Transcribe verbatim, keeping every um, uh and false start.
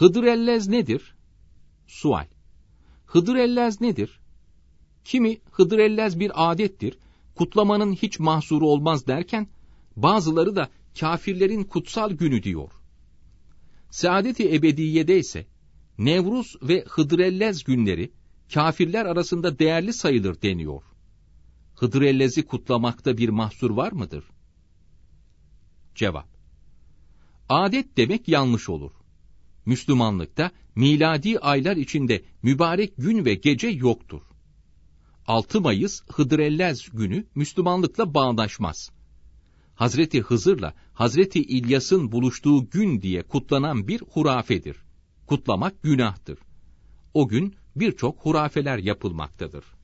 Hıdrellez nedir? Sual. Hıdrellez nedir? Kimi Hıdrellez bir adettir, kutlamanın hiç mahsuru olmaz derken, bazıları da kâfirlerin kutsal günü diyor. Saadet-i Ebediye'de ise Nevruz ve Hıdrellez günleri kâfirler arasında değerli sayılır deniyor. Hıdrellez'i kutlamakta bir mahsur var mıdır? Cevap. Adet demek yanlış olur. Müslümanlıkta miladi aylar içinde mübarek gün ve gece yoktur. altı Mayıs Hıdrellez günü Müslümanlıkla bağdaşmaz. Hazreti Hızır'la Hazreti İlyas'ın buluştuğu gün diye kutlanan bir hurafedir. Kutlamak günahtır. O gün birçok hurafeler yapılmaktadır.